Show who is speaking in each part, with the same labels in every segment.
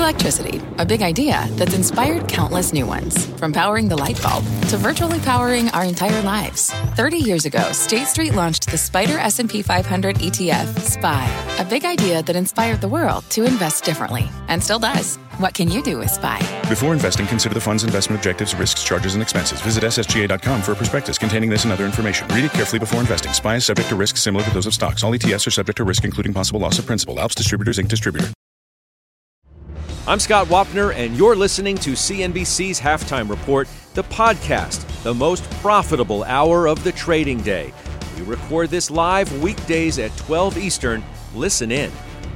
Speaker 1: Electricity, a big idea that's inspired countless new ones. From powering the light bulb to virtually powering our entire lives. 30 years ago, State Street launched the SPDR S&P 500 ETF, SPY. A big idea that inspired the world to invest differently. And still does. What can you do with SPY?
Speaker 2: Before investing, consider the fund's investment objectives, risks, charges, and expenses. Visit ssga.com for a prospectus containing this and other information. Read it carefully before investing. SPY is subject to risks similar to those of stocks. All ETFs are subject to risk, including possible loss of principal. Alps Distributors, Inc. Distributor.
Speaker 3: I'm Scott Wapner, and you're listening to CNBC's Halftime Report, the podcast, the most profitable hour of the trading day. We record this live weekdays at 12 Eastern. Listen in.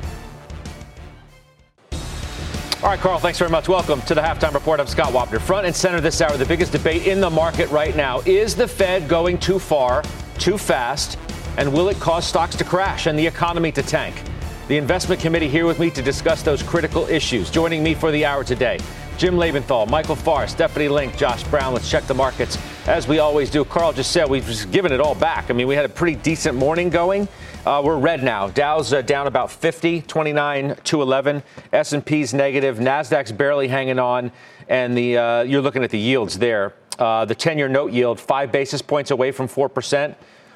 Speaker 4: All right, Carl, thanks very much. Welcome to the Halftime Report. I'm Scott Wapner. Front and center this hour, the biggest debate in the market right now. Is the Fed going too far, too fast, and will it cause stocks to crash and the economy to tank? The investment committee here with me to discuss those critical issues. Joining me for the hour today, Jim Lebenthal, Michael Farr, Stephanie Link, Josh Brown. Let's check the markets as we always do. Carl just said we've just given it all back. I mean, we had a pretty decent morning going. We're red now. Dow's down about 50, 29,211. S&P's negative. Nasdaq's barely hanging on. And you're looking at the yields there. The 10-year note yield, 5 basis points away from 4%.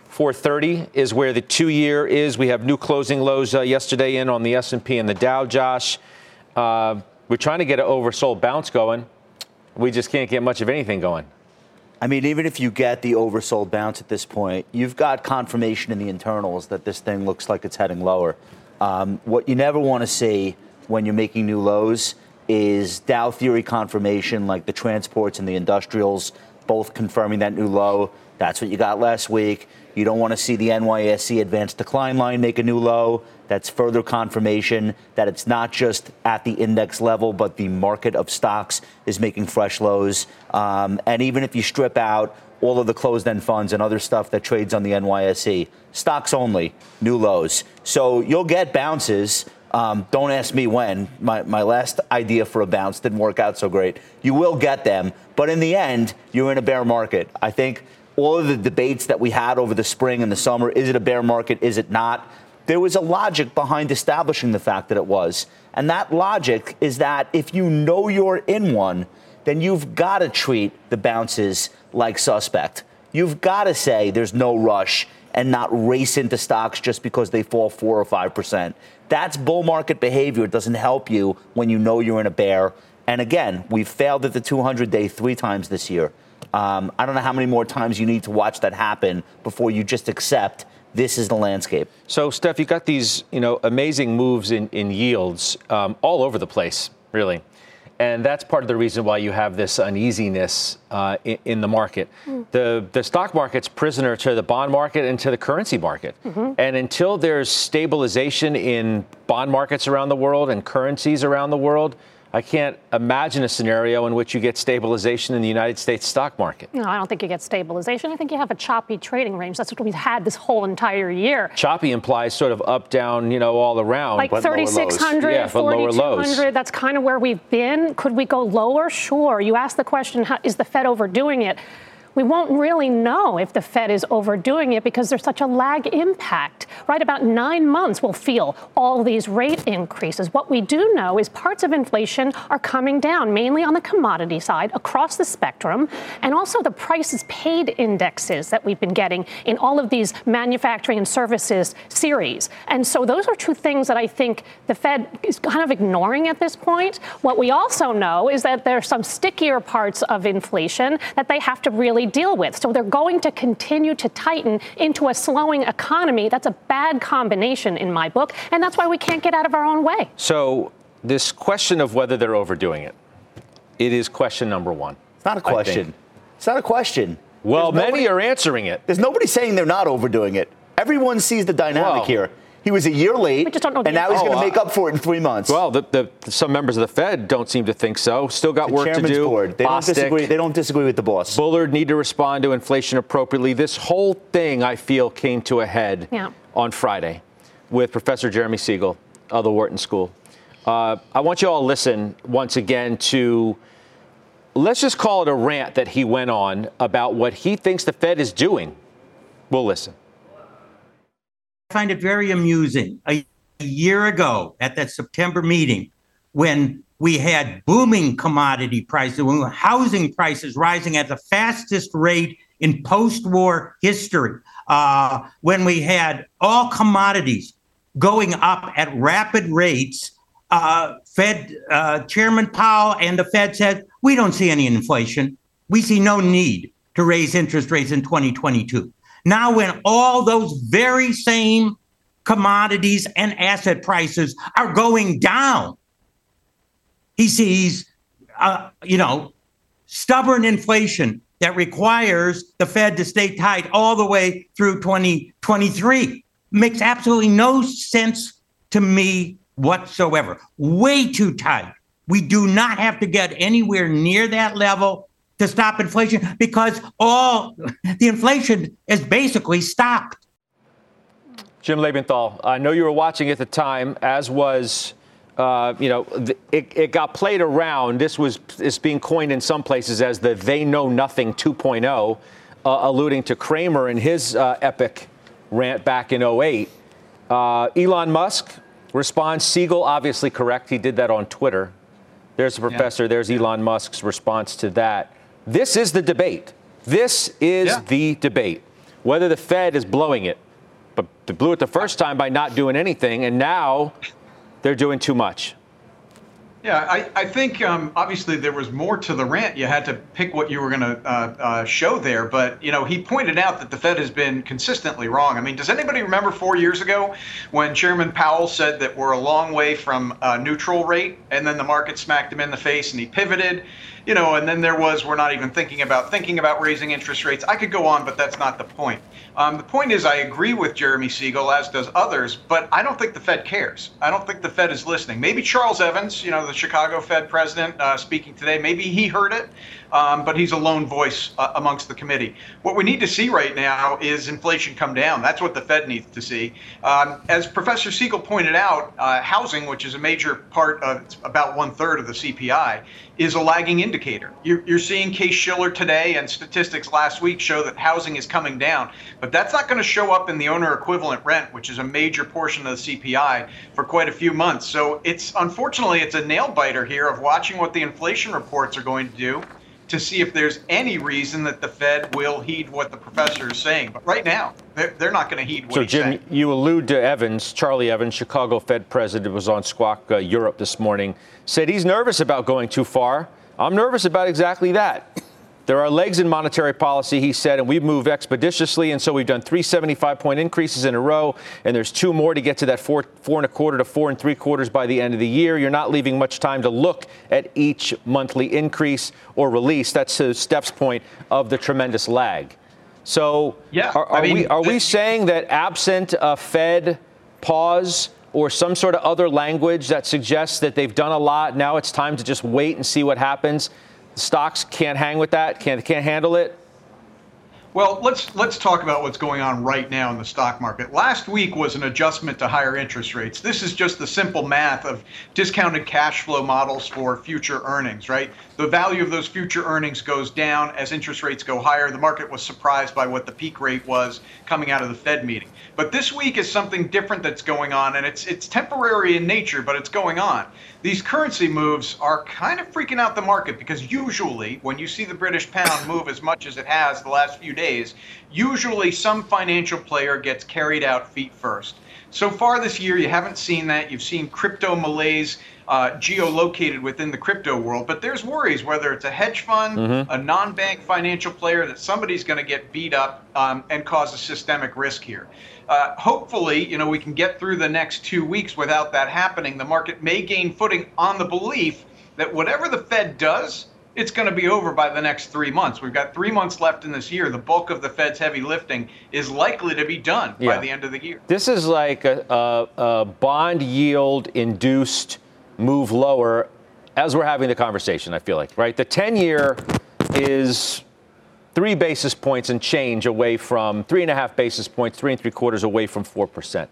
Speaker 4: 430 is where the 2-year is. We have new closing lows yesterday in on the S&P and the Dow, Josh. We're trying to get an oversold bounce going. We just can't get much of anything going.
Speaker 5: I mean, even if you get the oversold bounce at this point, you've got confirmation in the internals that this thing looks like it's heading lower. What you never want to see when you're making new lows is Dow theory confirmation, like the transports and the industrials both confirming that new low. That's what you got last week. You don't want to see the NYSE advanced decline line make a new low. That's further confirmation that it's not just at the index level, but the market of stocks is making fresh lows. And even if you strip out all of the closed-end funds and other stuff that trades on the NYSE, stocks only, new lows. So you'll get bounces. Don't ask me when. My last idea for a bounce didn't work out so great. You will get them. But in the end, you're in a bear market. I think all of the debates that we had over the spring and the summer, is it a bear market, is it not? There was a logic behind establishing the fact that it was. And that logic is that if you know you're in one, then you've got to treat the bounces like suspect. You've got to say there's no rush and not race into stocks just because they fall 4 or 5%. That's bull market behavior. It doesn't help you when you know you're in a bear. And again, we've failed at the 200-day 3 times this year. I don't know how many more times you need to watch that happen before you just accept this is the landscape. So,
Speaker 4: Steph, you've got these, amazing moves in yields all over the place, really. And that's part of the reason why you have this uneasiness in the market. The stock market's prisoner to the bond market and to the currency market. And until there's stabilization in bond markets around the world and currencies around the world, I can't imagine a scenario in which you get stabilization in the United States stock market.
Speaker 6: No, I don't think you get stabilization. I think you have a choppy trading range. That's what we've had this whole entire year.
Speaker 4: Choppy implies sort of up, down, all around.
Speaker 6: Like 3,600, 4,200. That's kind of where we've been. Could we go lower? Sure. You asked the question, is the Fed overdoing it? We won't really know if the Fed is overdoing it because there's such a lag impact. Right about 9 months we'll feel all these rate increases. What we do know is parts of inflation are coming down, mainly on the commodity side across the spectrum, and also the prices paid indexes that we've been getting in all of these manufacturing and services series. And so those are two things that I think the Fed is kind of ignoring at this point. What we also know is that there's some stickier parts of inflation that they have to really deal with. So they're going to continue to tighten into a slowing economy. That's a bad combination in my book, and that's why we can't get out of our own way.
Speaker 4: So this question of whether they're overdoing it, it is question number one.
Speaker 5: It's not a question. It's not a question.
Speaker 4: Well, many are answering it.
Speaker 5: There's nobody saying they're not overdoing it. Everyone sees the dynamic here. He was a year late, and now he's going to make up for it in 3 months.
Speaker 4: Well, some members of the Fed don't seem to think so. Still got work to do.
Speaker 5: Board. They don't disagree with the boss.
Speaker 4: Bullard need to respond to inflation appropriately. This whole thing, I feel, came to a head on Friday with Professor Jeremy Siegel of the Wharton School. I want you all to listen once again to, let's just call it a rant that he went on about what he thinks the Fed is doing. We'll listen.
Speaker 7: I find it very amusing. A year ago at that September meeting, when we had booming commodity prices, when housing prices rising at the fastest rate in post-war history, when we had all commodities going up at rapid rates, Fed Chairman Powell and the Fed said, we don't see any inflation. We see no need to raise interest rates in 2022. Now, when all those very same commodities and asset prices are going down, he sees, stubborn inflation that requires the Fed to stay tight all the way through 2023. Makes absolutely no sense to me whatsoever. Way too tight. We do not have to get anywhere near that level to stop inflation because all the inflation is basically stopped.
Speaker 4: Jim Lebenthal, I know you were watching at the time, as was, it got played around. It's being coined in some places as the They Know Nothing 2.0, alluding to Cramer and his epic rant back in 2008. Elon Musk responds, Siegel obviously correct. He did that on Twitter. There's the professor. There's Elon Musk's response to that. This is the debate. This is the debate. Whether the Fed is blowing it. But they blew it the first time by not doing anything, and now they're doing too much.
Speaker 8: Yeah, I think obviously there was more to the rant. You had to pick what you were going to show there. But, he pointed out that the Fed has been consistently wrong. I mean, does anybody remember 4 years ago when Chairman Powell said that we're a long way from a neutral rate, and then the market smacked him in the face and he pivoted? And then there was, we're not even thinking about raising interest rates. I could go on, but that's not the point. The point is, I agree with Jeremy Siegel, as does others, but I don't think the Fed cares. I don't think the Fed is listening. Maybe Charles Evans, the Chicago Fed president, speaking today, maybe he heard it, but he's a lone voice amongst the committee. What we need to see right now is inflation come down. That's what the Fed needs to see. As Professor Siegel pointed out, housing, which is a major part of, it's about 1/3 of the CPI, is a lagging indicator. You're seeing Case-Shiller today and statistics last week show that housing is coming down, but that's not going to show up in the owner equivalent rent, which is a major portion of the CPI, for quite a few months. So unfortunately, it's a nail biter here of watching what the inflation reports are going to do to see if there's any reason that the Fed will heed what the professor is saying. But right now, they're not going to heed what he's saying. So,
Speaker 4: Jim, you allude to Evans, Charlie Evans, Chicago Fed president, was on Squawk Europe this morning, said he's nervous about going too far. I'm nervous about exactly that. There are legs in monetary policy, he said, and we've moved expeditiously. And so we've done 3 75-point increases in a row. And there's 2 more to get to that 4.25 to 4 3/4 by the end of the year. You're not leaving much time to look at each monthly increase or release. That's to Steph's point of the tremendous lag. So are we saying that absent a Fed pause or some sort of other language that suggests that they've done a lot, now it's time to just wait and see what happens? Stocks can't hang with that, can't handle it?
Speaker 8: Well, let's talk about what's going on right now in the stock market. Last week was an adjustment to higher interest rates. This is just the simple math of discounted cash flow models for future earnings, right? The value of those future earnings goes down as interest rates go higher. The market was surprised by what the peak rate was coming out of the Fed meeting. But this week is something different that's going on, and it's temporary in nature, but it's going on. These currency moves are kind of freaking out the market because usually when you see the British pound move as much as it has the last few days, usually some financial player gets carried out feet first. So far this year, you haven't seen that. You've seen crypto malaise geolocated within the crypto world, but there's worries whether it's a hedge fund, a non-bank financial player, that somebody's going to get beat up and cause a systemic risk here. Hopefully, we can get through the next 2 weeks without that happening. The market may gain footing on the belief that whatever the Fed does, it's going to be over by the next 3 months. We've got 3 months left in this year. The bulk of the Fed's heavy lifting is likely to be done by the end of the year.
Speaker 4: This is like a bond yield induced move lower as we're having the conversation, I feel like, right? The 10-year is 3 basis points and change away from 3.5 basis points, 3 3/4 away from 4%.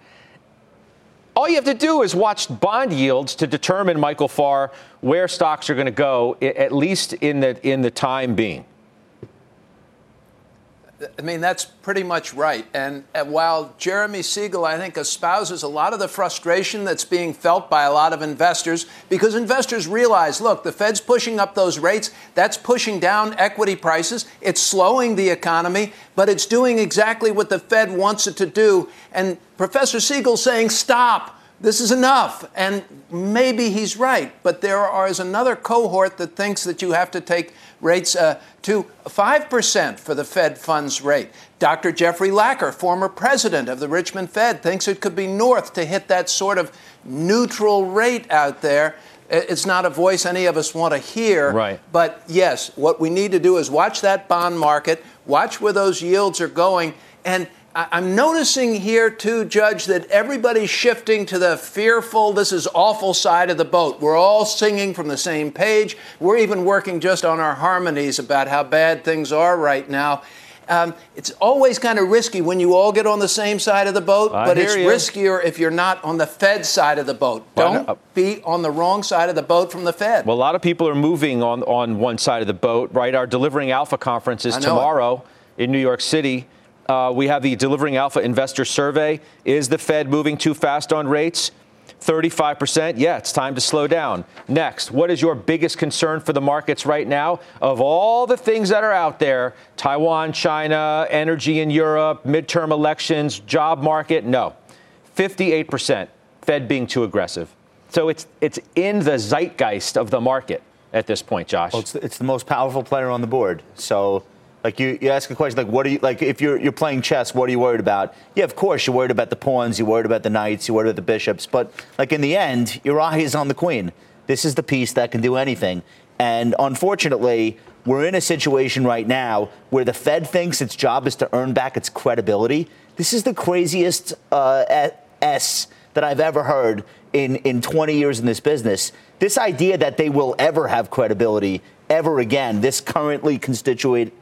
Speaker 4: All you have to do is watch bond yields to determine, Michael Farr, where stocks are going to go, at least in the time being.
Speaker 9: I mean, that's pretty much right. And while Jeremy Siegel, I think, espouses a lot of the frustration that's being felt by a lot of investors, because investors realize, look, the Fed's pushing up those rates. That's pushing down equity prices. It's slowing the economy, but it's doing exactly what the Fed wants it to do. And Professor Siegel's saying, stop. This is enough. And maybe he's right. But there is another cohort that thinks that you have to take rates to 5% for the Fed funds rate. Dr. Jeffrey Lacker, former president of the Richmond Fed, thinks it could be north to hit that sort of neutral rate out there. It's not a voice any of us want to hear.
Speaker 4: Right.
Speaker 9: But yes, what we need to do is watch that bond market, watch where those yields are going. And I'm noticing here, too, Judge, that everybody's shifting to the fearful, this is awful side of the boat. We're all singing from the same page. We're even working just on our harmonies about how bad things are right now. It's always kind of risky when you all get on the same side of the boat, but it's riskier if you're not on the Fed side of the boat. Don't be on the wrong side of the boat from the Fed.
Speaker 3: Well, a lot of people are moving on one side of the boat, right? Our Delivering Alpha conference is tomorrow in New York City. We have the Delivering Alpha Investor Survey. Is the Fed moving too fast on rates? 35%. Yeah, it's time to slow down. Next, what is your biggest concern for the markets right now? Of all the things that are out there, Taiwan, China, energy in Europe, midterm elections, job market, no. 58%, Fed being too aggressive. So it's in the zeitgeist of the market at this point, Josh.
Speaker 5: Well, it's the most powerful player on the board. So like you ask a question like, what are you, like, if you're playing chess, what are you worried about? Yeah, of course you're worried about the pawns, you're worried about the knights, you're worried about the bishops, but like in the end, your eye is on the queen. This is the piece that can do anything. And unfortunately, we're in a situation right now where the Fed thinks its job is to earn back its credibility. This is the craziest S that I've ever heard in 20 years in this business. This idea that they will ever have credibility ever again, this currently constituted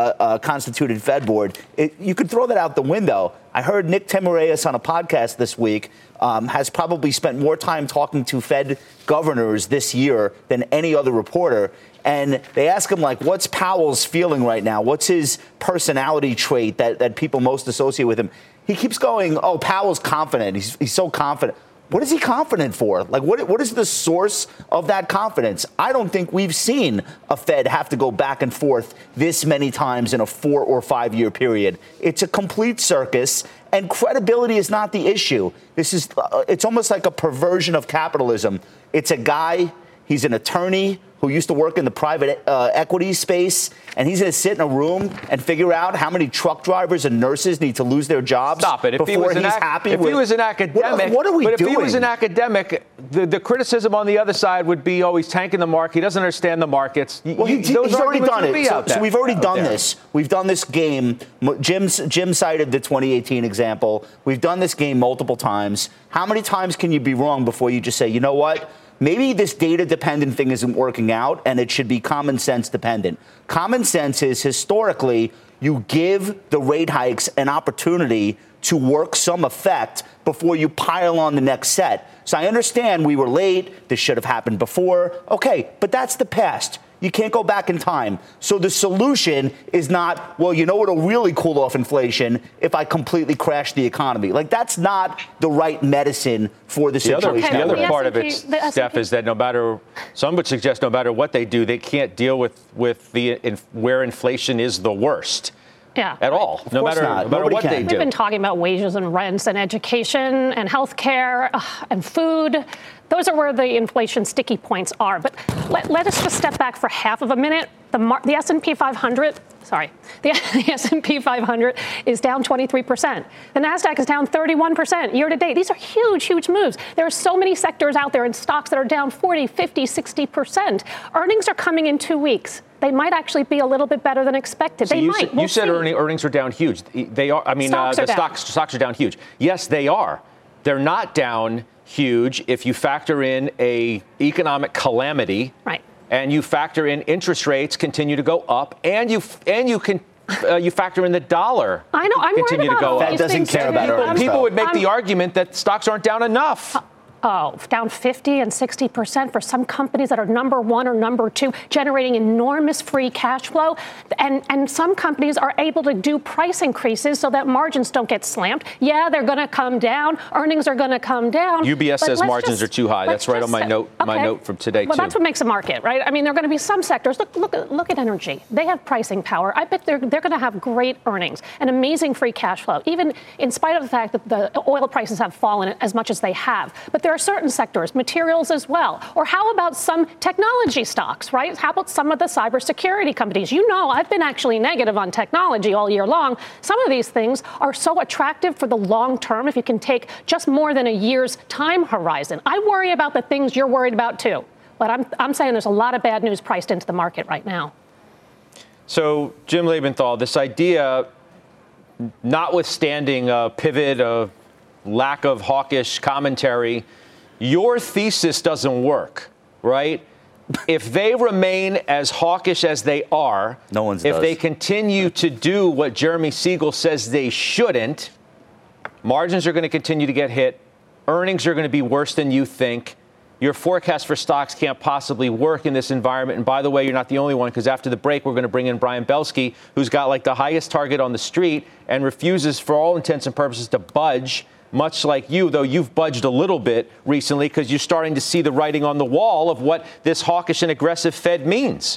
Speaker 5: Fed board, you could throw that out the window. I heard Nick Timiraos on a podcast this week has probably spent more time talking to Fed governors this year than any other reporter. And they ask him, like, what's Powell's feeling right now? What's his personality trait that people most associate with him? He keeps going, oh, Powell's confident. He's so confident. What is he confident for? Like, what is the source of that confidence? I don't think we've seen a Fed have to go back and forth this many times in a 4 or 5 year period. It's a complete circus, and credibility is not the issue. It's almost like a perversion of capitalism. It's a guy, he's an attorney who used to work in the private equity space, and he's going to sit in a room and figure out how many truck drivers and nurses need to lose their jobs.
Speaker 3: Stop it. If he was an academic,
Speaker 5: what are we doing?
Speaker 3: If he was an academic, the criticism on the other side would be, oh, he's tanking the market. He doesn't understand the markets.
Speaker 5: Well, he's already done it. So we've already done this. We've done this game. Jim cited the 2018 example. We've done this game multiple times. How many times can you be wrong before you just say, you know what? Maybe this data-dependent thing isn't working out, and it should be common sense dependent. Common sense is, historically, you give the rate hikes an opportunity to work some effect before you pile on the next set. So I understand we were late. This should have happened before. Okay, but that's the past. You can't go back in time. So the solution is not, well, you know what'll really cool off inflation if I completely crash the economy. Like, that's not the right medicine for the situation.
Speaker 3: The other part of it, Steph, is that some would suggest no matter what they do, they can't deal with where inflation is the worst.
Speaker 6: Yeah.
Speaker 3: At all, no matter what they do.
Speaker 6: We've been talking about wages and rents and education and health care and food. Those are where the inflation sticky points are. But let us just step back for half of a minute. The S&P 500, the S&P 500 is down 23%. The NASDAQ is down 31% year to date. These are huge, huge moves. There are so many sectors out there in stocks that are down 40, 50, 60%. Earnings are coming in 2 weeks. They might actually be a little bit better than expected.
Speaker 3: So you said earnings are down huge. They are. I mean, stocks are down huge. Yes, they are. They're not down huge if you factor in a economic calamity,
Speaker 6: right?
Speaker 3: And you factor in interest rates continue to go up, and you factor in the dollar.
Speaker 6: I know. I'm
Speaker 3: continue
Speaker 6: worried about
Speaker 3: to go
Speaker 5: up. That doesn't care about earnings.
Speaker 3: People would make the argument that stocks aren't down enough.
Speaker 6: down 50 and 60% for some companies that are number one or number two, generating enormous free cash flow. And some companies are able to do price increases so that margins don't get slammed. Yeah, they're going to come down. Earnings are going to come down.
Speaker 3: UBS says margins are too high. That's right on my note. Okay. My note from today,
Speaker 6: well,
Speaker 3: too.
Speaker 6: That's what makes a market, right? I mean, there are going to be some sectors. Look at energy. They have pricing power. I bet they're going to have great earnings and amazing free cash flow, even in spite of the fact that the oil prices have fallen as much as they have. But there are certain sectors, materials as well. Or how about some technology stocks, right? How about some of the cybersecurity companies? You know, I've been actually negative on technology all year long. Some of these things are so attractive for the long term if you can take just more than a year's time horizon. I worry about the things you're worried about, too. But I'm saying there's a lot of bad news priced into the market right now.
Speaker 3: So, Jim Lebenthal, this idea, notwithstanding a pivot, a lack of hawkish commentary, your thesis doesn't work, right? If they remain as hawkish as they are, if they continue to do what Jeremy Siegel says they shouldn't, margins are going to continue to get hit. Earnings are going to be worse than you think. Your forecast for stocks can't possibly work in this environment. And by the way, you're not the only one, because after the break, we're going to bring in Brian Belsky, who's got like the highest target on the street and refuses, for all intents and purposes, to budge. Much like you, though you've budged a little bit recently because you're starting to see the writing on the wall of what this hawkish and aggressive Fed means.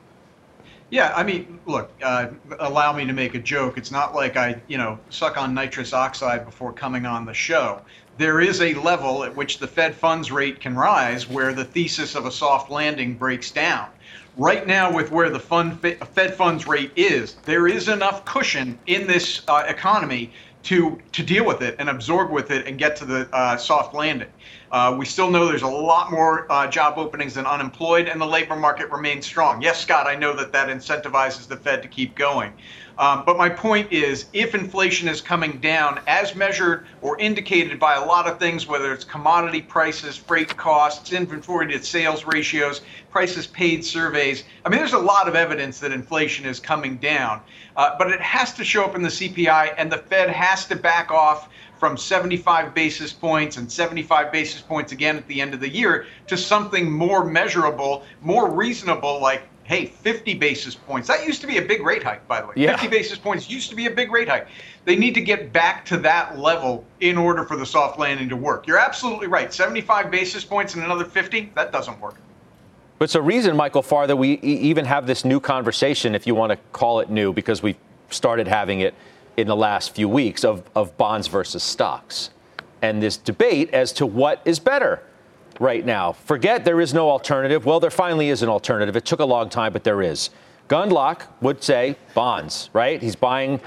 Speaker 8: Yeah, I mean, look, allow me to make a joke. It's not like I, suck on nitrous oxide before coming on the show. There is a level at which the Fed funds rate can rise where the thesis of a soft landing breaks down. Right now, with where the Fed funds rate is, there is enough cushion in this economy to deal with it and absorb with it and get to the soft landing. We still know there's a lot more job openings than unemployed, and the labor market remains strong. Yes, Scott, I know that incentivizes the Fed to keep going. But my point is, if inflation is coming down as measured or indicated by a lot of things, whether it's commodity prices, freight costs, inventory to sales ratios, prices paid surveys, I mean, there's a lot of evidence that inflation is coming down. But it has to show up in the CPI, and the Fed has to back off from 75 basis points and 75 basis points again at the end of the year to something more measurable, more reasonable, like, hey, 50 basis points. That used to be a big rate hike, by the way. Yeah. 50 basis points used to be a big rate hike. They need to get back to that level in order for the soft landing to work. You're absolutely right. 75 basis points and another 50, that doesn't work.
Speaker 3: But it's a reason, Michael Farr, that we even have this new conversation, if you want to call it new, because we started having it in the last few weeks of bonds versus stocks. And this debate as to what is better right now. Forget there is no alternative. Well, there finally is an alternative. It took a long time, but there is. Gundlach would say bonds, right? He's buying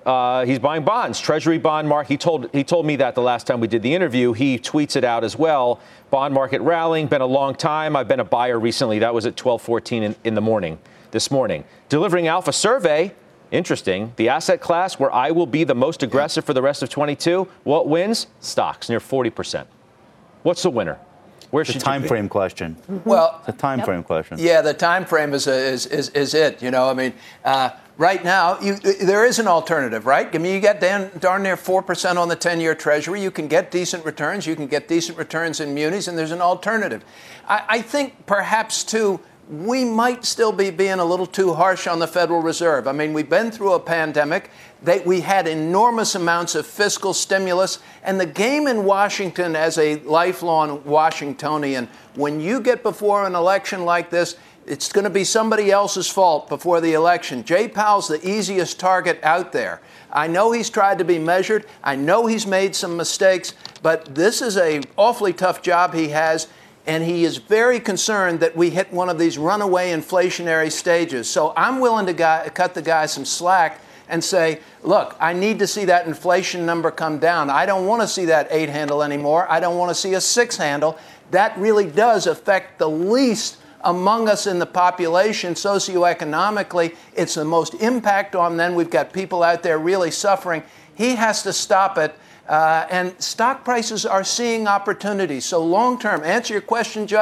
Speaker 3: bonds, Treasury bond market. He told me that the last time we did the interview. He tweets it out as well. Bond market rallying, been a long time. I've been a buyer recently. That was at 12:14 in the morning, this morning. Delivering Alpha survey. Interesting. The asset class where I will be the most aggressive for the rest of 22. What wins? Stocks, near 40%. What's the winner? Where should
Speaker 5: the time frame question?
Speaker 9: Well,
Speaker 5: the time frame question.
Speaker 9: Yeah, the time frame is it. I mean, right now there is an alternative, right? I mean, you get darn near 4% on the 10-year Treasury. You can get decent returns. You can get decent returns in munis, and there's an alternative. I think perhaps too, we might still be being a little too harsh on the Federal Reserve. I mean, we've been through a pandemic. We had enormous amounts of fiscal stimulus. And the game in Washington, as a lifelong Washingtonian, when you get before an election like this, it's going to be somebody else's fault before the election. Jay Powell's the easiest target out there. I know he's tried to be measured. I know he's made some mistakes. But this is an awfully tough job he has. And he is very concerned that we hit one of these runaway inflationary stages. So I'm willing to cut the guy some slack and say, look, I need to see that inflation number come down. I don't want to see that 8 handle anymore. I don't want to see a 6 handle. That really does affect the least among us in the population socioeconomically. It's the most impact on them. We've got people out there really suffering. He has to stop it. And stock prices are seeing opportunities. So long term, answer your question, Judge,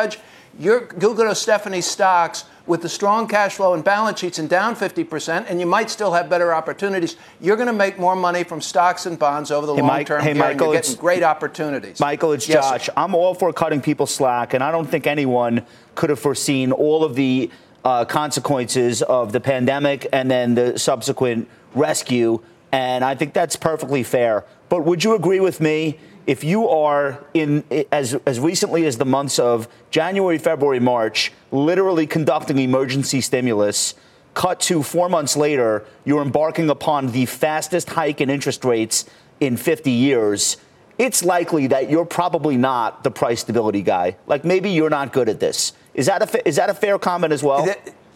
Speaker 9: You'll go to Stephanie stocks with the strong cash flow and balance sheets and down 50%, and you might still have better opportunities. You're going to make more money from stocks and bonds over the long term. Hey, Michael, you're getting great opportunities.
Speaker 5: Michael, it's Josh. Sir. I'm all for cutting people slack, and I don't think anyone could have foreseen all of the consequences of the pandemic and then the subsequent rescue, and I think that's perfectly fair. But would you agree with me? If you are in as recently as the months of January, February, March, literally conducting emergency stimulus, cut to 4 months later, you're embarking upon the fastest hike in interest rates in 50 years, it's likely that you're probably not the price stability guy. Like maybe you're not good at this. Is that a fair comment as well?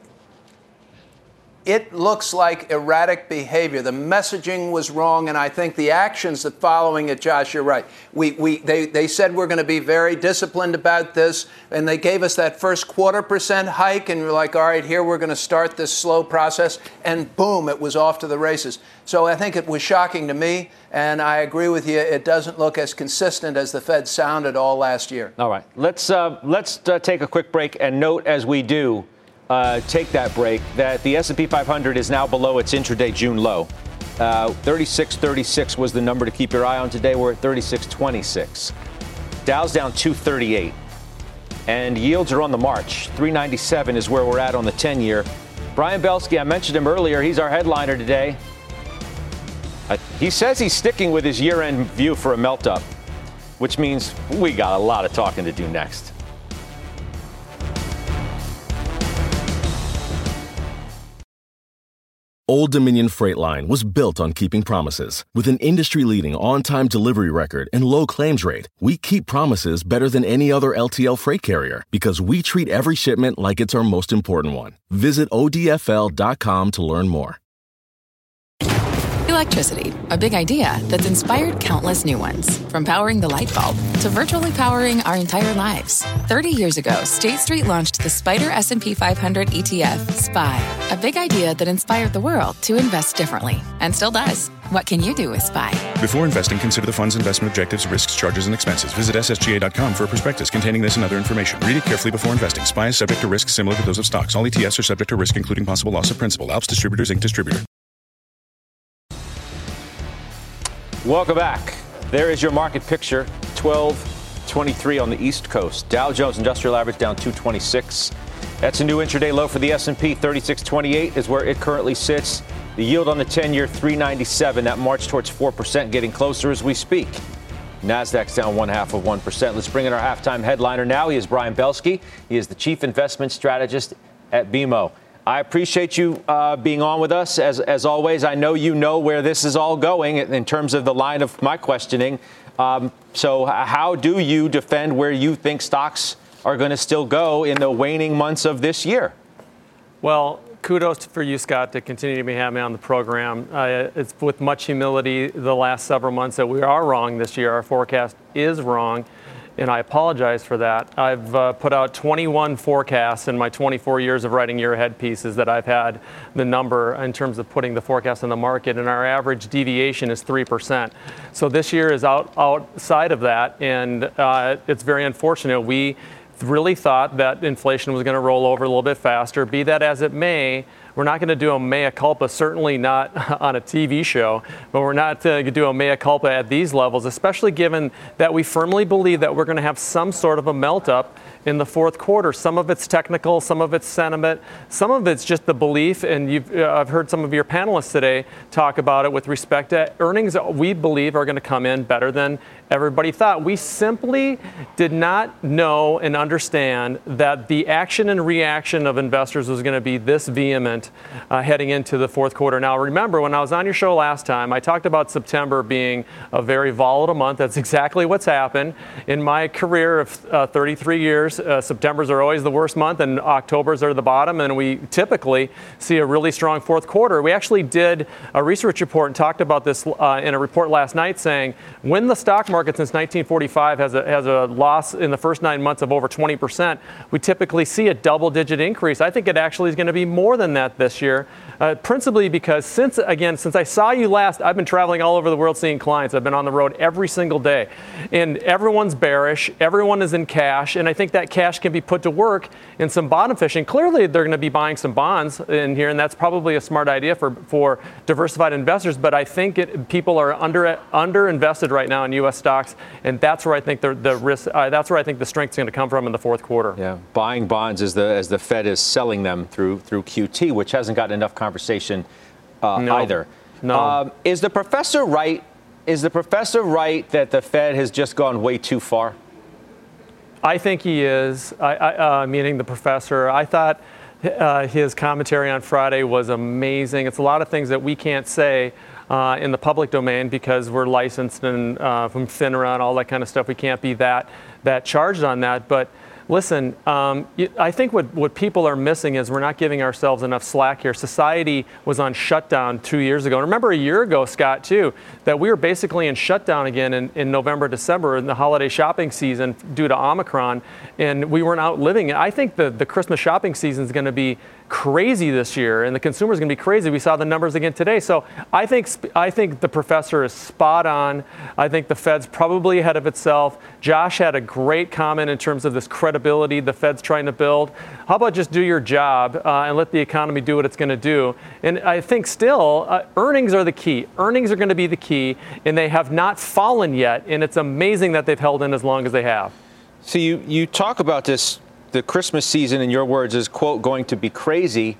Speaker 9: It looks like erratic behavior. The messaging was wrong, and I think the actions that following it, Josh, you're right. They said we're going to be very disciplined about this, and they gave us that first 0.25% hike, and we're like, all right, here we're going to start this slow process, and boom, it was off to the races. So I think it was shocking to me, and I agree with you. It doesn't look as consistent as the Fed sounded all last year.
Speaker 4: All right, let's take a quick break and note as we do. Take that break, that the S&P 500 is now below its intraday June low. 36.36 was the number to keep your eye on today. We're at 36.26. Dow's down 238. And yields are on the march. 397 is where we're at on the 10-year. Brian Belski, I mentioned him earlier. He's our headliner today. He says he's sticking with his year-end view for a melt-up, which means we got a lot of talking to do next.
Speaker 10: Old Dominion Freight Line was built on keeping promises. With an industry-leading on-time delivery record and low claims rate, we keep promises better than any other LTL freight carrier because we treat every shipment like it's our most important one. Visit odfl.com to learn more.
Speaker 1: Electricity, a big idea that's inspired countless new ones. From powering the light bulb to virtually powering our entire lives. 30 years ago, State Street launched the SPDR S&P 500 ETF, SPY. A big idea that inspired the world to invest differently, and still does. What can you do with SPY?
Speaker 2: Before investing, consider the fund's investment objectives, risks, charges, and expenses. Visit ssga.com for a prospectus containing this and other information. Read it carefully before investing. SPY is subject to risks similar to those of stocks. All ETFs are subject to risk, including possible loss of principal. Alps Distributors, Inc. Distributor.
Speaker 4: Welcome back. There is your market picture. 12.23 on the East Coast. Dow Jones Industrial Average down 226. That's a new intraday low for the S&P. 36.28 is where it currently sits. The yield on the 10-year 3.97. That march towards 4%, getting closer as we speak. Nasdaq's down 0.5%. Let's bring in our halftime headliner now. He is Brian Belski. He is the chief investment strategist at BMO. I appreciate you being on with us, as always. I know you know where this is all going in terms of the line of my questioning. So how do you defend where you think stocks are going to still go in the waning months of this year?
Speaker 11: Well, kudos for you, Scott, to continue to have me on the program. It's with much humility the last several months that we are wrong this year. Our forecast is wrong. And I apologize for that. I've put out 21 forecasts in my 24 years of writing year-ahead pieces that I've had the number in terms of putting the forecast in the market, and our average deviation is 3%. So this year is outside of that, and it's very unfortunate. We really thought that inflation was going to roll over a little bit faster. Be that as it may, we're not going to do a mea culpa, certainly not on a TV show, but we're not going to do a mea culpa at these levels, especially given that we firmly believe that we're going to have some sort of a melt-up in the fourth quarter. Some of it's technical, some of it's sentiment, some of it's just the belief, and I've heard some of your panelists today talk about it with respect to earnings that we believe are going to come in better than everybody thought. We simply did not know and understand that the action and reaction of investors was going to be this vehement heading into the fourth quarter. Now, remember, when I was on your show last time, I talked about September being a very volatile month. That's exactly what's happened. In my career of 33 years, Septembers are always the worst month and Octobers are the bottom, and we typically see a really strong fourth quarter. We actually did a research report and talked about this in a report last night, saying when the stock market since 1945 has a loss in the first 9 months of over 20%, we typically see a double-digit increase. I think it actually is going to be more than that 4% this year, principally because since I saw you last, I've been traveling all over the world seeing clients. I've been on the road every single day. And everyone's bearish. Everyone is in cash. And I think that cash can be put to work in some bottom fishing. Clearly, they're going to be buying some bonds in here, and that's probably a smart idea for diversified investors. But I think people are under invested right now in U.S. stocks, and that's where I think the risk. That's where I think the strength is going to come from in the fourth quarter.
Speaker 4: Yeah, buying bonds as the Fed is selling them through QT, which hasn't gotten enough conversation either.
Speaker 11: No.
Speaker 4: Is the professor right? Is the professor right that the Fed has just gone way too far?
Speaker 11: I think he is. Meaning the professor. I thought his commentary on Friday was amazing. It's a lot of things that we can't say in the public domain because we're licensed and from FINRA and all that kind of stuff. We can't be that charged on that. But listen, I think what people are missing is we're not giving ourselves enough slack here. Society was on shutdown 2 years ago. And remember a year ago, Scott, too, that we were basically in shutdown again in November, December in the holiday shopping season due to Omicron, and we weren't out living it. I think the Christmas shopping season is going to be crazy this year, and the consumer is going to be crazy. We saw the numbers again today. So I think the professor is spot on. I think the Fed's probably ahead of itself. Josh had a great comment in terms of this credibility the Fed's trying to build. How about just do your job and let the economy do what it's going to do? And I think still earnings are the key. Earnings are going to be the key, and they have not fallen yet. And it's amazing that they've held in as long as they have.
Speaker 4: So you talk about this. The Christmas season, in your words, is, quote, going to be crazy.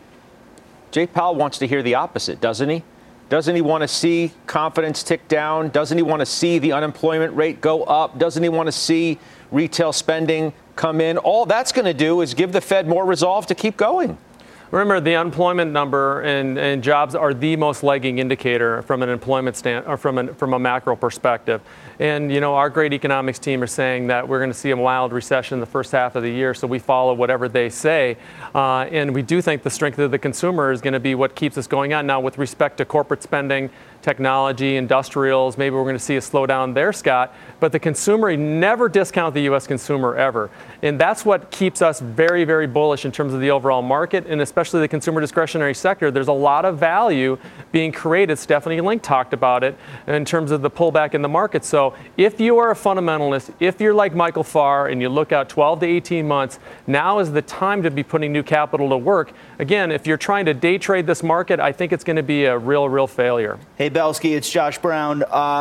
Speaker 4: Jay Powell wants to hear the opposite, doesn't he? Doesn't he want to see confidence tick down? Doesn't he want to see the unemployment rate go up? Doesn't he want to see retail spending come in? All that's going to do is give the Fed more resolve to keep going.
Speaker 11: Remember, the unemployment number and jobs are the most lagging indicator from an employment or from a macro perspective. And, our great economics team are saying that we're going to see a mild recession in the first half of the year, so we follow whatever they say. And we do think the strength of the consumer is going to be what keeps us going on. Now, with respect to corporate spending, technology, industrials, maybe we're going to see a slowdown there, Scott. But the consumer, you never discount the U.S. consumer ever. And that's what keeps us very, very bullish in terms of the overall market, and especially the consumer discretionary sector. There's a lot of value being created. Stephanie Link talked about it in terms of the pullback in the market. So if you are a fundamentalist, if you're like Michael Farr and you look out 12 to 18 months, now is the time to be putting new capital to work. Again, if you're trying to day trade this market, I think it's going to be a real failure.
Speaker 5: Hey, Belsky, it's Josh Brown.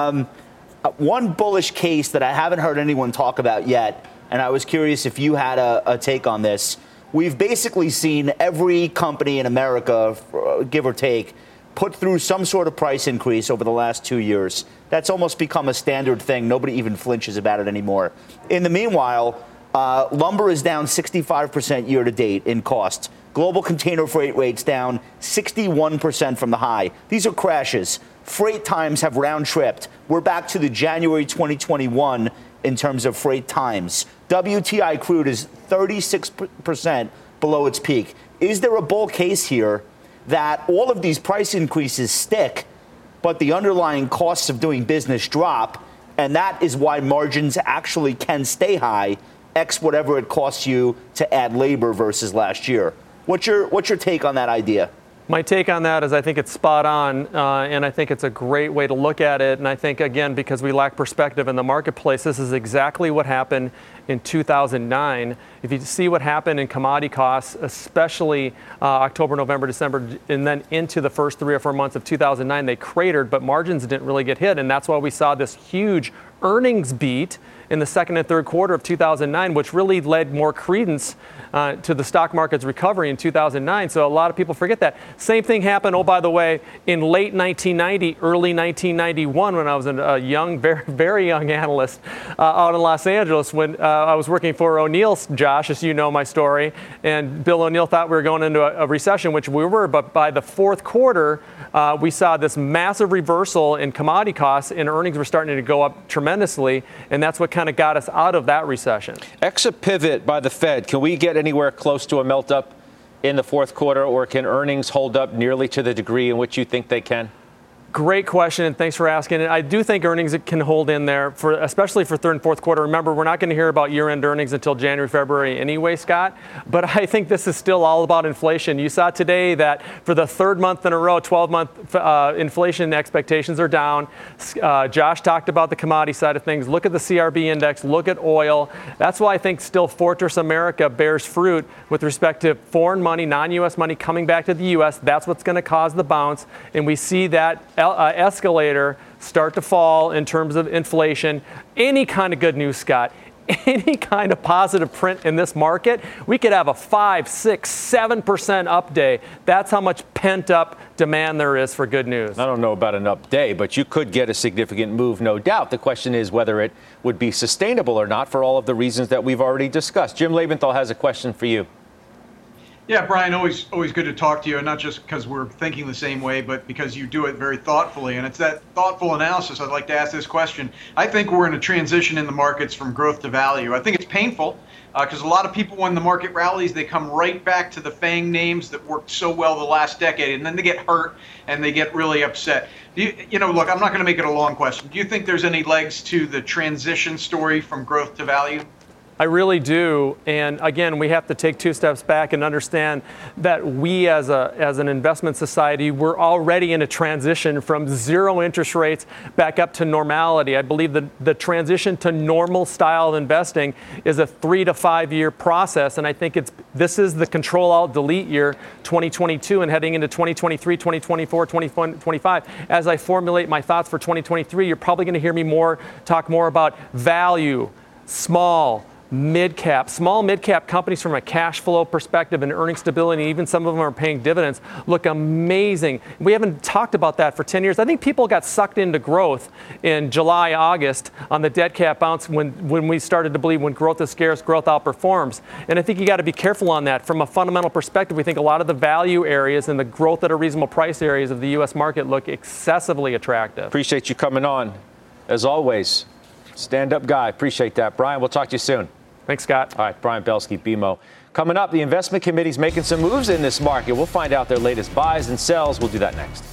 Speaker 5: One bullish case that I haven't heard anyone talk about yet, and I was curious if you had a take on this. We've basically seen every company in America, give or take, put through some sort of price increase over the last 2 years. That's almost become a standard thing. Nobody even flinches about it anymore. In the meanwhile, lumber is down 65% year to date in cost. Global container freight rates down 61% from the high. These are crashes. Freight times have round tripped. We're back to the January 2021 in terms of freight times. WTI crude is 36% below its peak. Is there a bull case here that all of these price increases stick, but the underlying costs of doing business drop, and that is why margins actually can stay high, X whatever it costs you to add labor versus last year? What's your take on that idea?
Speaker 11: My take on that is I think it's spot on, and I think it's a great way to look at it. And I think, again, because we lack perspective in the marketplace, this is exactly what happened in 2009. If you see what happened in commodity costs, especially October, November, December, and then into the first 3 or 4 months of 2009, they cratered, but margins didn't really get hit. And that's why we saw this huge earnings beat in the second and third quarter of 2009, which really led more credence to the stock market's recovery in 2009. So a lot of people forget that. Same thing happened, oh, by the way, in late 1990, early 1991, when I was a young, very, very young analyst out in Los Angeles, when I was working for O'Neill, Josh, as you know my story, and Bill O'Neill thought we were going into a recession, which we were, but by the fourth quarter, we saw this massive reversal in commodity costs, and earnings were starting to go up tremendously, and that's what kind of got us out of that recession.
Speaker 4: Exit pivot by the Fed. Can we get anywhere close to a melt up in the fourth quarter, or can earnings hold up nearly to the degree in which you think they can?
Speaker 11: Great question, and thanks for asking. And I do think earnings can hold in there, especially for third and fourth quarter. Remember, we're not going to hear about year-end earnings until January, February anyway, Scott. But I think this is still all about inflation. You saw today that for the third month in a row, 12-month inflation expectations are down. Josh talked about the commodity side of things. Look at the CRB index. Look at oil. That's why I think still Fortress America bears fruit with respect to foreign money, non-U.S. money coming back to the U.S. That's what's going to cause the bounce. And we see that escalator start to fall in terms of inflation. Any kind of good news, Scott, any kind of positive print in this market, we could have a 5, 6, 7% up day. That's how much pent up demand there is for good news.
Speaker 4: I don't know about an up day, but you could get a significant move, no doubt. The question is whether it would be sustainable or not for all of the reasons that we've already discussed. Jim Lebenthal has a question for you.
Speaker 8: Yeah, Brian, always good to talk to you, and not just because we're thinking the same way, but because you do it very thoughtfully. And it's that thoughtful analysis I'd like to ask this question. I think we're in a transition in the markets from growth to value. I think it's painful because a lot of people, when the market rallies, they come right back to the FANG names that worked so well the last decade, and then they get hurt and they get really upset. Look, I'm not going to make it a long question. Do you think there's any legs to the transition story from growth to value?
Speaker 11: I really do. And again, we have to take 2 steps back and understand that we as an investment society, we're already in a transition from zero interest rates back up to normality. I believe the transition to normal style of investing is a 3 to 5 year process. And I think this is the Control-Alt-Delete year, 2022, and heading into 2023, 2024, 2025. As I formulate my thoughts for 2023, you're probably going to hear me talk more about value, small mid-cap companies from a cash flow perspective and earning stability, and even some of them are paying dividends, look amazing. We haven't talked about that for 10 years. I think people got sucked into growth in July, August on the dead cat bounce when we started to believe when growth is scarce, growth outperforms. And I think you got to be careful on that. From a fundamental perspective, we think a lot of the value areas and the growth at a reasonable price areas of the U.S. market look excessively attractive.
Speaker 4: Appreciate you coming on, as always. Stand-up guy. Appreciate that. Brian, we'll talk to you soon.
Speaker 11: Thanks, Scott.
Speaker 4: All right, Brian Belsky, BMO. Coming up, the investment committee's making some moves in this market. We'll find out their latest buys and sells. We'll do that next.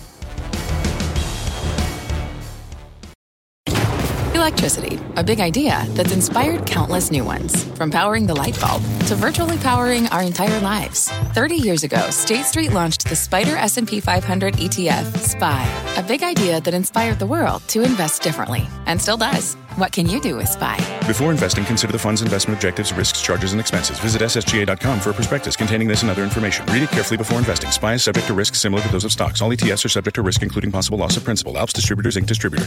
Speaker 1: Electricity, a big idea that's inspired countless new ones. From powering the light bulb to virtually powering our entire lives. 30 years ago, State Street launched the SPDR S&P 500 ETF, SPY. A big idea that inspired the world to invest differently. And still does. What can you do with SPY?
Speaker 2: Before investing, consider the fund's investment objectives, risks, charges, and expenses. Visit ssga.com for a prospectus containing this and other information. Read it carefully before investing. SPY is subject to risks similar to those of stocks. All ETFs are subject to risk, including possible loss of principal. Alps Distributors, Inc. Distributor.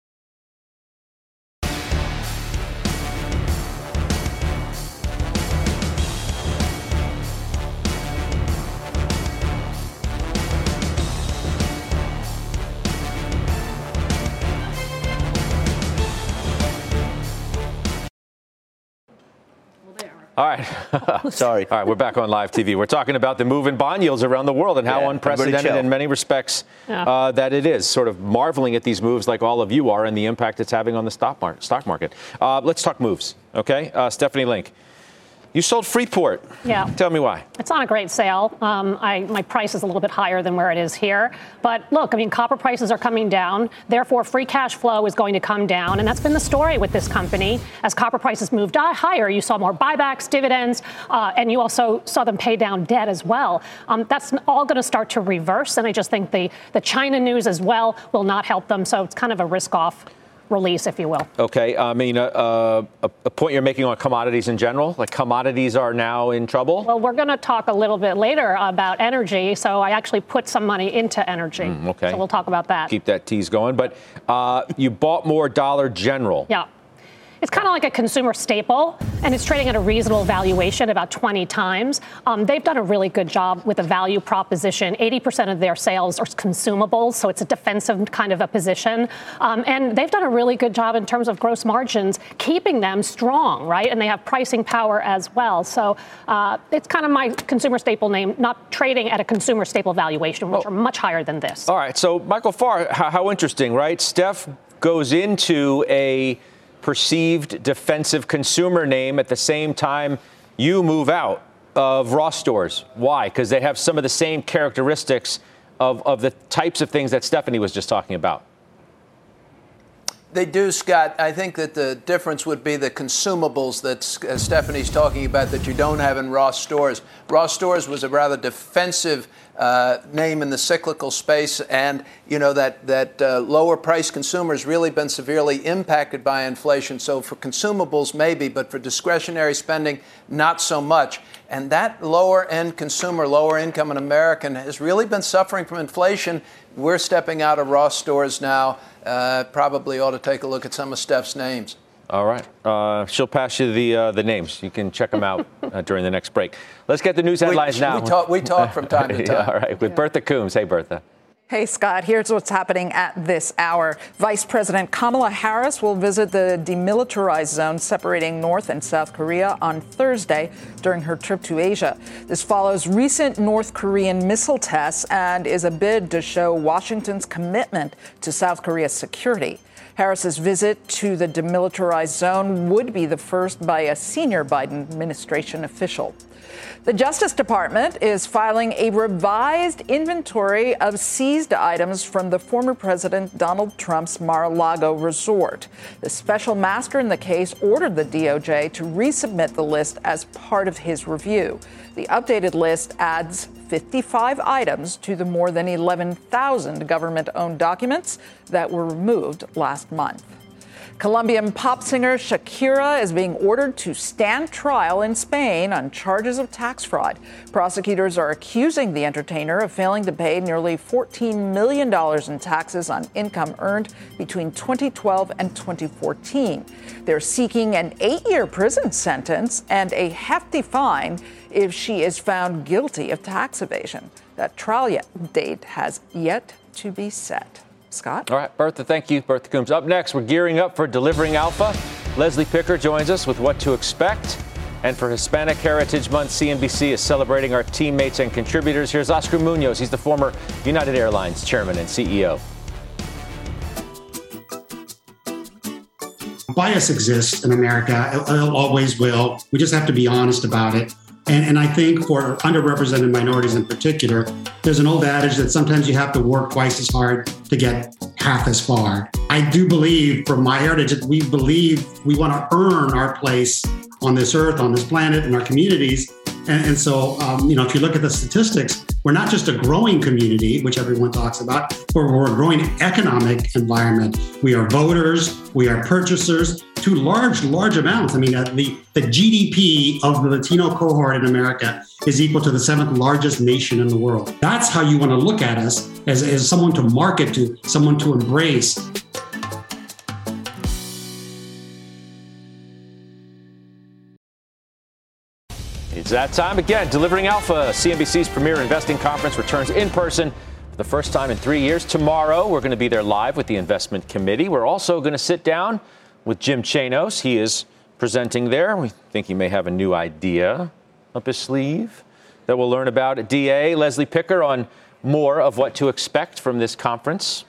Speaker 4: All right.
Speaker 5: Sorry.
Speaker 4: All right, we're back on live TV. We're talking about the move in bond yields around the world and how unprecedented in many respects that it is. Sort of marveling at these moves like all of you are and the impact it's having on the stock market. Let's talk moves, okay? Stephanie Link. You sold Freeport.
Speaker 6: Yeah.
Speaker 4: Tell me why.
Speaker 6: It's on a great sale. My price is a little bit higher than where it is here. But look, copper prices are coming down. Therefore, free cash flow is going to come down. And that's been the story with this company. As copper prices moved higher, you saw more buybacks, dividends, and you also saw them pay down debt as well. That's all going to start to reverse. And I just think the China news as well will not help them. So it's kind of a risk-off release, if you will.
Speaker 4: Okay. A point you're making on commodities in general, like commodities are now in trouble?
Speaker 6: Well, we're going to talk a little bit later about energy. So I actually put some money into energy.
Speaker 4: Okay.
Speaker 6: So we'll talk about that.
Speaker 4: Keep that tease going. But you bought more Dollar General.
Speaker 6: Yeah. It's kind of like a consumer staple, and it's trading at a reasonable valuation, about 20 times. They've done a really good job with a value proposition. 80% of their sales are consumables, so it's a defensive kind of a position. And they've done a really good job in terms of gross margins, keeping them strong, right? And they have pricing power as well. So it's kind of my consumer staple name, not trading at a consumer staple valuation, which are much higher than this.
Speaker 4: All right. So, Michael Farr, how interesting, right? Steph goes into a perceived defensive consumer name at the same time you move out of Ross stores. Why? Because they have some of the same characteristics of the types of things that Stephanie was just talking about?
Speaker 9: They do, Scott. I think that the difference would be the consumables that Stephanie's talking about that you don't have in Ross Stores. Ross Stores was a rather defensive name in the cyclical space, and that lower price consumers really been severely impacted by inflation. So for consumables, maybe, but for discretionary spending, not so much. And that lower end consumer, lower income in American, has really been suffering from inflation. We're stepping out of Ross Stores now. Probably ought to take a look at some of Steph's names.
Speaker 4: All right. She'll pass you the names. You can check them out during the next break. Let's get the news headlines now.
Speaker 9: We talk from time to time.
Speaker 4: All right. With Bertha Coombs. Hey, Bertha.
Speaker 12: Hey, Scott, here's what's happening at this hour. Vice President Kamala Harris will visit the demilitarized zone separating North and South Korea on Thursday during her trip to Asia. This follows recent North Korean missile tests and is a bid to show Washington's commitment to South Korea's security. Harris's visit to the demilitarized zone would be the first by a senior Biden administration official. The Justice Department is filing a revised inventory of seized items from the former President Donald Trump's Mar-a-Lago resort. The special master in the case ordered the DOJ to resubmit the list as part of his review. The updated list adds 55 items to the more than 11,000 government-owned documents that were removed last month. Colombian pop singer Shakira is being ordered to stand trial in Spain on charges of tax fraud. Prosecutors are accusing the entertainer of failing to pay nearly $14 million in taxes on income earned between 2012 and 2014. They're seeking an 8-year prison sentence and a hefty fine if she is found guilty of tax evasion. That trial date has yet to be set. Scott?
Speaker 4: All right, Bertha, thank you. Bertha Coombs. Up next, we're gearing up for Delivering Alpha. Leslie Picker joins us with what to expect. And for Hispanic Heritage Month, CNBC is celebrating our teammates and contributors. Here's Oscar Munoz. He's the former United Airlines chairman and CEO.
Speaker 13: Bias exists in America. It always will. We just have to be honest about it. And I think for underrepresented minorities in particular, there's an old adage that sometimes you have to work twice as hard to get half as far. I do believe, from my heritage, that we believe we want to earn our place on this earth, on this planet, in our communities. And so, if you look at the statistics, we're not just a growing community, which everyone talks about, but we're a growing economic environment. We are voters, we are purchasers to large amounts. I mean, the GDP of the Latino cohort in America is equal to the 7th largest nation in the world. That's how you want to look at us, as someone to market to, someone to embrace.
Speaker 4: It's that time again. Delivering Alpha, CNBC's premier investing conference, returns in person for the first time in 3 years. Tomorrow, we're going to be there live with the investment committee. We're also going to sit down with Jim Chanos. He is presenting there. We think he may have a new idea up his sleeve that we'll learn about at DA. Leslie Picker on more of what to expect from this conference.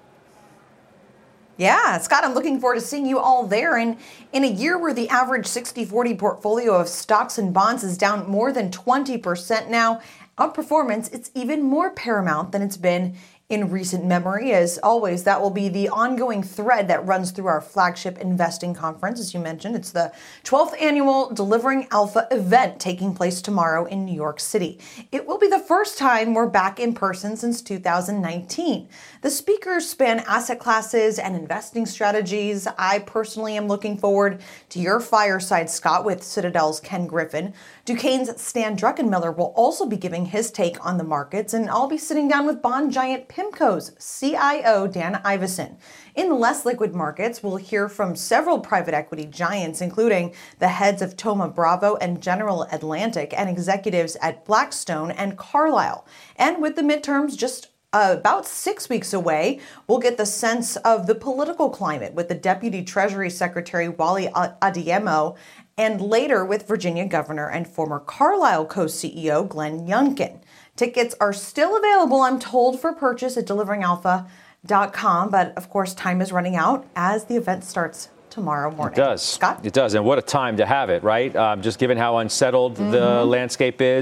Speaker 14: Yeah, Scott, I'm looking forward to seeing you all there. And in a year where the average 60-40 portfolio of stocks and bonds is down more than 20% now, outperformance, it's even more paramount than it's been in recent memory. As always, that will be the ongoing thread that runs through our flagship investing conference. As you mentioned, it's the 12th annual Delivering Alpha event taking place tomorrow in New York City. It will be the first time we're back in person since 2019. The speakers span asset classes and investing strategies. I personally am looking forward to your fireside, Scott, with Citadel's Ken Griffin. Duquesne's Stan Druckenmiller will also be giving his take on the markets, and I'll be sitting down with bond giant PIMCO's CIO Dan Ivison. In less liquid markets, we'll hear from several private equity giants, including the heads of Thoma Bravo and General Atlantic and executives at Blackstone and Carlyle. And with the midterms just about 6 weeks away, we'll get the sense of the political climate with the Deputy Treasury Secretary Wally Adeyemo, and later with Virginia Governor and former Carlyle co-CEO Glenn Youngkin. Tickets are still available, I'm told, for purchase at deliveringalpha.com, but of course time is running out as the event starts tomorrow morning.
Speaker 4: It does.
Speaker 14: Scott?
Speaker 4: It does, and what a time to have it, right? Just given how unsettled the landscape is.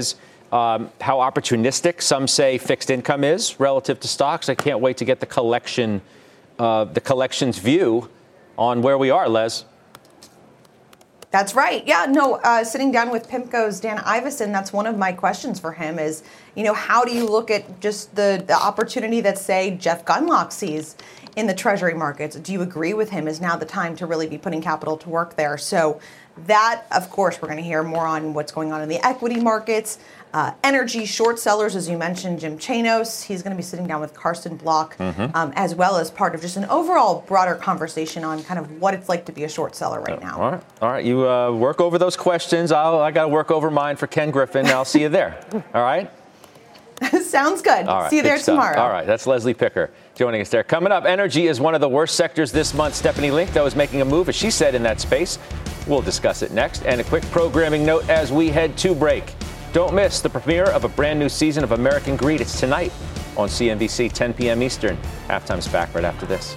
Speaker 4: how opportunistic some say fixed income is relative to stocks. I can't wait to get the collection's view on where we are, Les.
Speaker 14: That's right. Yeah, no, sitting down with PIMCO's Dan Ivison, that's one of my questions for him is, how do you look at just the opportunity that, say, Jeff Gundlach sees in the Treasury markets? Do you agree with him? Is now the time to really be putting capital to work there? So that, of course, we're going to hear more on what's going on in the equity markets. Energy short sellers, as you mentioned, Jim Chanos. He's going to be sitting down with Carson Block, as well as part of just an overall broader conversation on kind of what it's like to be a short seller right now.
Speaker 4: All right. You work over those questions. I got to work over mine for Ken Griffin. I'll see you there. All right?
Speaker 14: Sounds good.
Speaker 4: All right,
Speaker 14: see you there tomorrow.
Speaker 4: All right. That's Leslie Picker joining us there. Coming up, energy is one of the worst sectors this month. Stephanie Link, though, is making a move, as she said, in that space. We'll discuss it next. And a quick programming note as we head to break. Don't miss the premiere of a brand new season of American Greed. It's tonight on CNBC, 10 p.m. Eastern. Halftime's back right after this.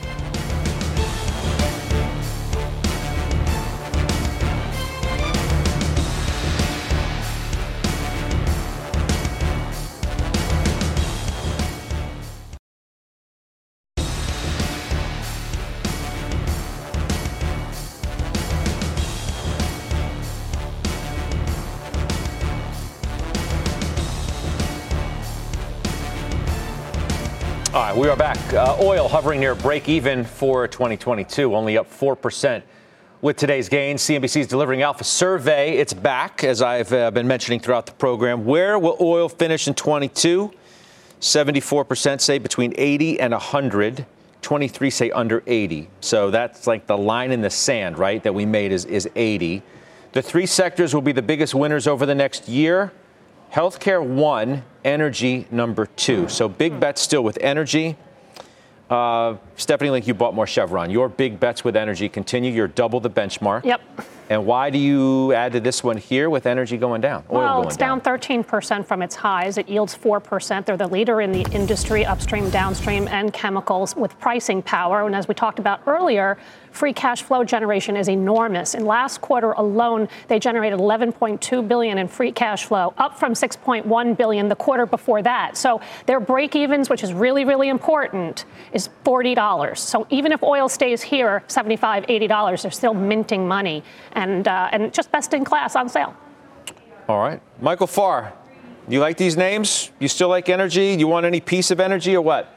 Speaker 4: All right, we are back. Oil hovering near break even for 2022, only up 4% with today's gains. CNBC's Delivering Alpha survey. It's back, as I've been mentioning throughout the program. Where will oil finish in 22? 74% say between 80 and 100. 23 say under 80. So that's like the line in the sand, right, that we made is 80. The three sectors will be the biggest winners over the next year. Healthcare, 1, energy, number 2. So big bets still with energy. Stephanie Link, you bought more Chevron. Your big bets with energy continue. You're double the benchmark.
Speaker 6: Yep.
Speaker 4: And why do you add to this one here with energy going down?
Speaker 6: Well, it's down 13% from its highs. It yields 4%. They're the leader in the industry, upstream, downstream, and chemicals with pricing power. And as we talked about earlier, free cash flow generation is enormous. In last quarter alone, they generated $11.2 billion in free cash flow, up from $6.1 billion the quarter before that. So their break evens, which is really, really important, is $40. So even if oil stays here, $75, $80, they're still minting money and just best in class on sale.
Speaker 4: All right. Michael Farr, you like these names? You still like energy? You want any piece of energy or what?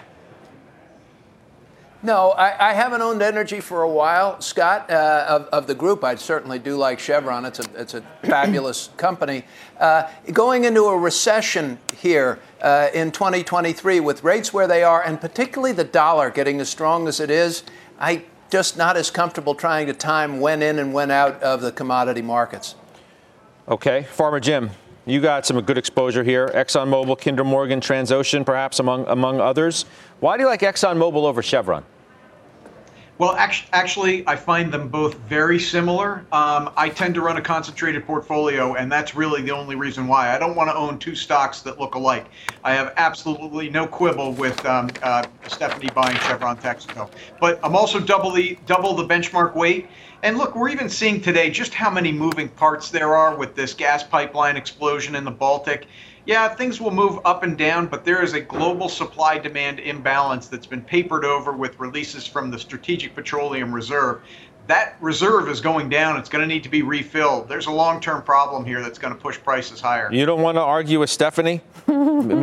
Speaker 9: No, I haven't owned energy for a while, Scott. Of the group, I certainly do like Chevron. It's a fabulous company. Going into a recession here in 2023 with rates where they are, and particularly the dollar getting as strong as it is, I just not as comfortable trying to time when in and when out of the commodity markets.
Speaker 4: Okay, Farmer Jim, you got some good exposure here. ExxonMobil, Kinder Morgan, Transocean, perhaps among others. Why do you like ExxonMobil over Chevron?
Speaker 8: Well, actually, I find them both very similar. I tend to run a concentrated portfolio, and that's really the only reason why. I don't want to own two stocks that look alike. I have absolutely no quibble with Stephanie buying Chevron Texaco. But I'm also double the benchmark weight. And look, we're even seeing today just how many moving parts there are with this gas pipeline explosion in the Baltic. Yeah, things will move up and down, but there is a global supply-demand imbalance that's been papered over with releases from the Strategic Petroleum Reserve. That reserve is going down. It's going to need to be refilled. There's a long-term problem here that's going to push prices higher.
Speaker 4: You don't want to argue with Stephanie? Remember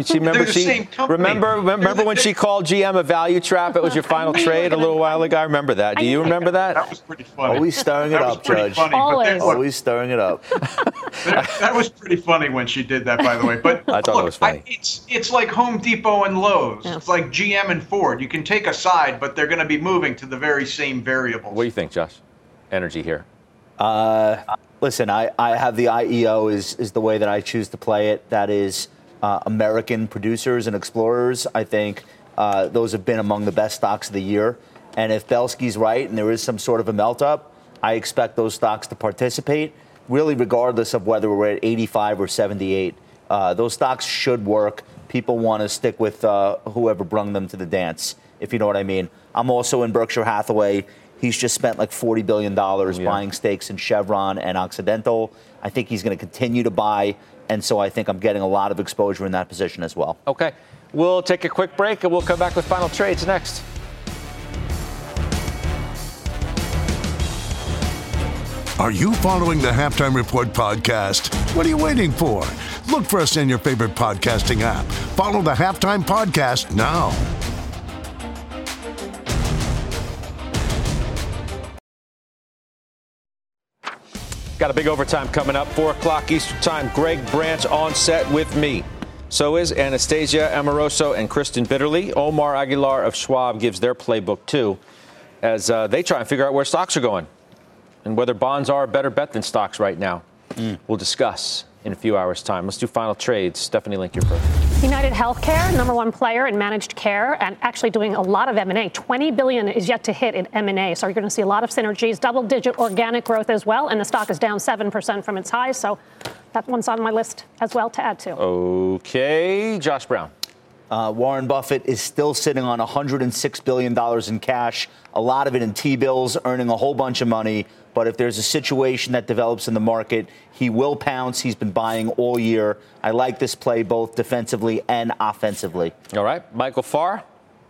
Speaker 4: when she called GM a value trap? It was your final trade a little while ago. I remember that. Do you remember that?
Speaker 8: That was pretty funny.
Speaker 5: Always stirring it up, Judge. Always stirring it up.
Speaker 8: That was pretty funny when she did that, by the way. But
Speaker 4: I thought it was funny.
Speaker 8: It's like Home Depot and Lowe's. Yeah. It's like GM and Ford. You can take a side, but they're going to be moving to the very same variables.
Speaker 4: What do you think, Josh? Energy here.
Speaker 5: Listen, I have the IEO is the way that I choose to play it. That is American producers and explorers. I think those have been among the best stocks of the year. And if Belsky's right and there is some sort of a melt up, I expect those stocks to participate, really regardless of whether we're at 85 or 78. Those stocks should work. People want to stick with whoever brung them to the dance, if you know what I mean. I'm also in Berkshire Hathaway. He's just spent like $40 billion buying stakes in Chevron and Occidental. I think he's going to continue to buy. And so I think I'm getting a lot of exposure in that position as well.
Speaker 4: Okay. We'll take a quick break and we'll come back with final trades next.
Speaker 15: Are you following the Halftime Report podcast? What are you waiting for? Look for us in your favorite podcasting app. Follow the Halftime Podcast now.
Speaker 4: Got a big overtime coming up, 4 o'clock Eastern Time. Greg Branch on set with me. So is Anastasia Amoroso and Kristen Bitterly. Omar Aguilar of Schwab gives their playbook, too, as they try and figure out where stocks are going and whether bonds are a better bet than stocks right now. We'll discuss in a few hours' time. Let's do final trades. Stephanie Link, you're first.
Speaker 6: United Healthcare, number one player in managed care and actually doing a lot of M&A. $20 billion is yet to hit in M&A. So you're going to see a lot of synergies, double-digit organic growth as well. And the stock is down 7% from its highs. So that one's on my list as well to add to.
Speaker 4: Okay. Josh Brown.
Speaker 5: Warren Buffett is still sitting on $106 billion in cash, a lot of it in T-bills, earning a whole bunch of money. But if there's a situation that develops in the market, he will pounce. He's been buying all year. I like this play both defensively and offensively.
Speaker 4: All right. Michael Farr.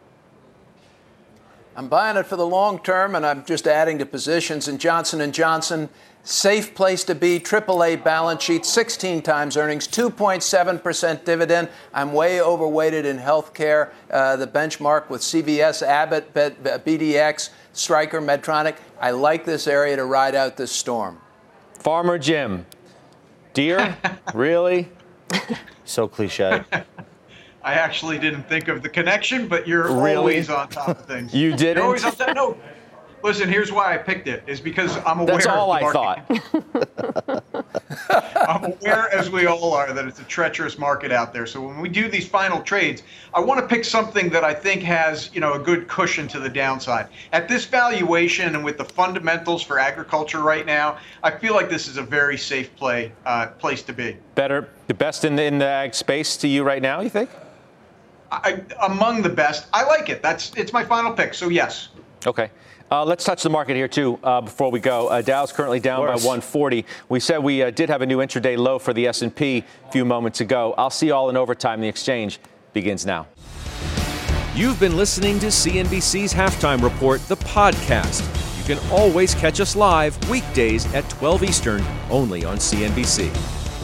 Speaker 9: I'm buying it for the long term, and I'm just adding to positions in Johnson & Johnson. Safe place to be, AAA balance sheet, 16 times earnings, 2.7% dividend. I'm way overweighted in healthcare. The benchmark with CVS, Abbott, BDX, Stryker, Medtronic. I like this area to ride out this storm.
Speaker 4: Farmer Jim. Deere? Really?
Speaker 5: So cliche.
Speaker 8: I actually didn't think of the connection, but you're
Speaker 4: really?
Speaker 8: Always on top of things.
Speaker 4: You didn't?
Speaker 8: You're always on top. No. Listen, here's why I picked it, is because I'm aware.
Speaker 4: That's all
Speaker 8: of the
Speaker 4: I thought.
Speaker 8: I'm aware, as we all are, that it's a treacherous market out there. So when we do these final trades, I want to pick something that I think has, a good cushion to the downside. At this valuation and with the fundamentals for agriculture right now, I feel like this is a very safe place to be.
Speaker 4: The best in the ag space to you right now, you think?
Speaker 8: Among the best. I like it. It's my final pick. So yes.
Speaker 4: Okay. Let's touch the market here, too, before we go. Dow's currently down by 140. We said we did have a new intraday low for the S&P a few moments ago. I'll see you all in overtime. The exchange begins now.
Speaker 3: You've been listening to CNBC's Halftime Report, the podcast. You can always catch us live weekdays at 12 Eastern, only on CNBC.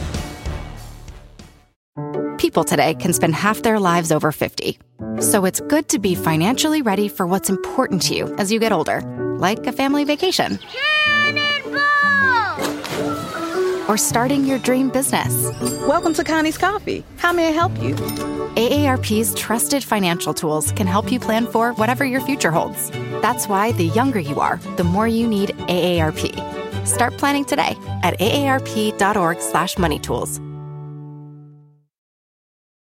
Speaker 16: People today can spend half their lives over 50. So it's good to be financially ready for what's important to you as you get older, like a family vacation. Or starting your dream business.
Speaker 17: Welcome to Connie's Coffee. How may I help you?
Speaker 16: AARP's trusted financial tools can help you plan for whatever your future holds. That's why the younger you are, the more you need AARP. Start planning today at aarp.org/moneytools.